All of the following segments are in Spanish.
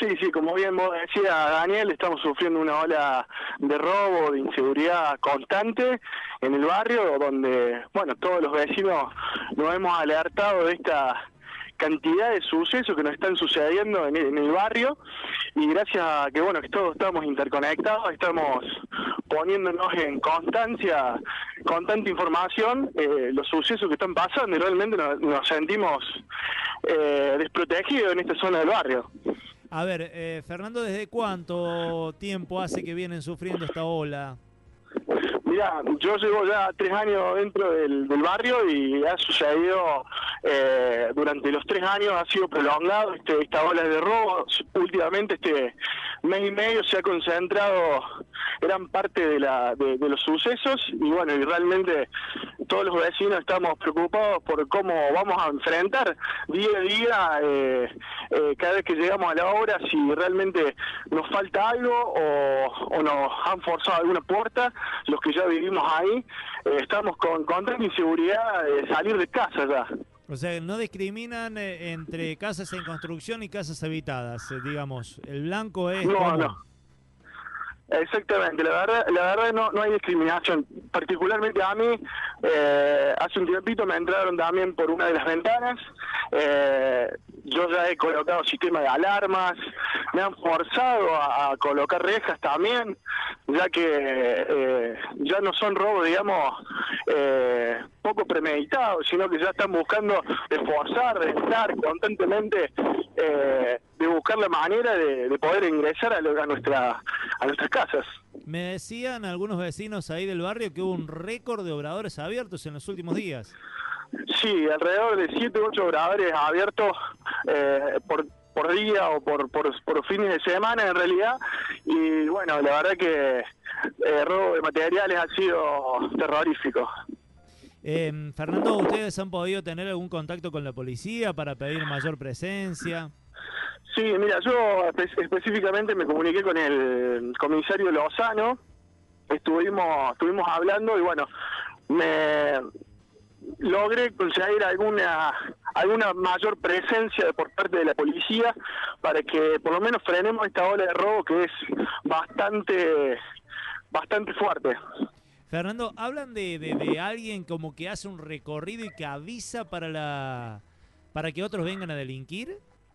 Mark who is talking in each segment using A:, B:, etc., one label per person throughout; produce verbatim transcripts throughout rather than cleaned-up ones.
A: Sí, sí, como bien vos decías, Daniel, estamos sufriendo una ola de robo, de inseguridad constante en el barrio, donde, bueno, todos los vecinos nos hemos alertado de esta cantidad de sucesos que nos están sucediendo en el, en el barrio, y gracias a que, bueno, que todos estamos interconectados, estamos poniéndonos en constancia, constante información, eh, los sucesos que están pasando, y realmente nos, nos sentimos eh, desprotegidos en esta zona del barrio.
B: A ver, eh, Fernando, ¿desde cuánto tiempo hace que vienen sufriendo esta ola?
A: Mirá, yo llevo ya tres años dentro del, del barrio y ha sucedido, eh, durante los tres años ha sido prolongado este, esta ola de robo. Últimamente este mes y medio se ha concentrado gran parte de, la, de, de los sucesos, y bueno, y realmente todos los vecinos estamos preocupados por cómo vamos a enfrentar día a día, eh, eh, cada vez que llegamos a la obra, si realmente nos falta algo o, o nos han forzado alguna puerta. Los que ya vivimos ahí, eh, estamos con constante inseguridad de salir de casa ya.
B: O sea, no discriminan eh, entre casas en construcción y casas habitadas, eh, digamos. El blanco es
A: No,
B: común.
A: no. Exactamente, la verdad, la verdad no, no hay discriminación. Particularmente a mí, eh, hace un tiempito me entraron también por una de las ventanas. Eh, yo ya he colocado sistema de alarmas, me han forzado a, a colocar rejas también, ya que eh, ya no son robos, digamos, eh, poco premeditados, sino que ya están buscando esforzar, de estar constantemente, eh, de buscar la manera de, de poder ingresar a, lo, a, nuestra, a nuestras casas.
B: Me decían algunos vecinos ahí del barrio que hubo un récord de obradores abiertos en los últimos días.
A: Sí, alrededor de siete u ocho obradores abiertos eh, por, por día o por, por, por fines de semana en realidad, y bueno, la verdad que el eh, robo de materiales ha sido terrorífico.
B: Eh, Fernando, ¿ustedes han podido tener algún contacto con la policía para pedir mayor presencia?
A: Sí, mira, yo espe específicamente me comuniqué con el comisario Lozano, estuvimos, estuvimos hablando y bueno, me logré conseguir alguna alguna mayor presencia por parte de la policía para que por lo menos frenemos esta ola de robo que es bastante bastante fuerte.
B: Fernando, hablan de, de, de alguien como que hace un recorrido y que avisa para la para que otros vengan a delinquir.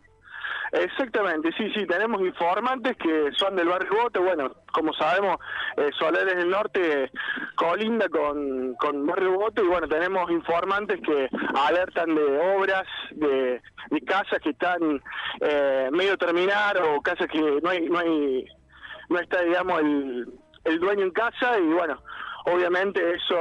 A: Exactamente, sí, sí, tenemos informantes que son del barrio Bote. Bueno, como sabemos, eh, Solares del Norte colinda con, con barrio Bote, y bueno, tenemos informantes que alertan de obras, de, de casas que están eh, medio terminar, o casas que no hay, no hay, no está, digamos, el, el dueño en casa, y bueno, obviamente eso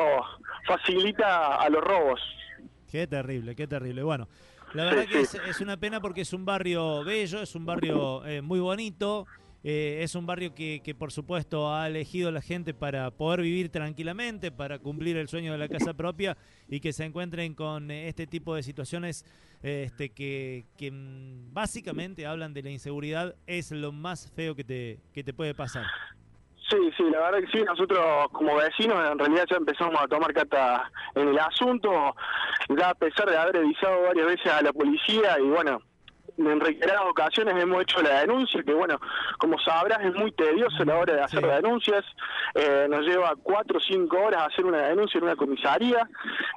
A: facilita a los robos.
B: Qué terrible, qué terrible. Bueno, la verdad
A: sí,
B: que
A: sí.
B: es, es una pena porque es un barrio bello, es un barrio eh, muy bonito, eh, es un barrio que, que por supuesto ha elegido la gente para poder vivir tranquilamente, para cumplir el sueño de la casa propia, y que se encuentren con este tipo de situaciones eh, este, que, que básicamente hablan de la inseguridad, es lo más feo que te, que te puede pasar.
A: Sí, sí, la verdad que sí, nosotros como vecinos en realidad ya empezamos a tomar carta en el asunto, ya a pesar de haber avisado varias veces a la policía, y bueno, en reiteradas ocasiones hemos hecho la denuncia, que bueno, como sabrás es muy tedioso a la hora de hacer
B: Sí.
A: las denuncias, eh, nos lleva cuatro o cinco horas hacer una denuncia en una comisaría,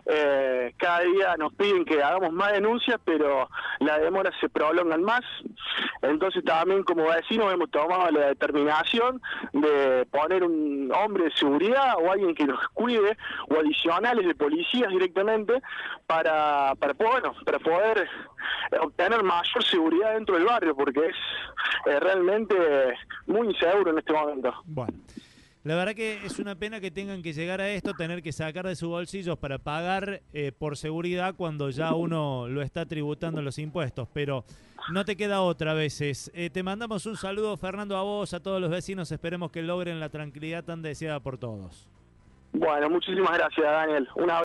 A: eh, cada día nos piden que hagamos más denuncias, pero las demoras se prolongan más. Entonces también como vecinos hemos tomado la determinación de poner un hombre de seguridad o alguien que nos cuide, o adicionales de policías directamente, para, para, bueno, para poder obtener mayor seguridad dentro del barrio, porque es eh, realmente muy inseguro en este momento.
B: Bueno, la verdad que es una pena que tengan que llegar a esto, tener que sacar de sus bolsillos para pagar eh, por seguridad cuando ya uno lo está tributando en los impuestos, pero no te queda otra a veces. Eh, te mandamos un saludo, Fernando, a vos, a todos los vecinos, esperemos que logren la tranquilidad tan deseada por todos.
A: Bueno, muchísimas gracias, Daniel. Una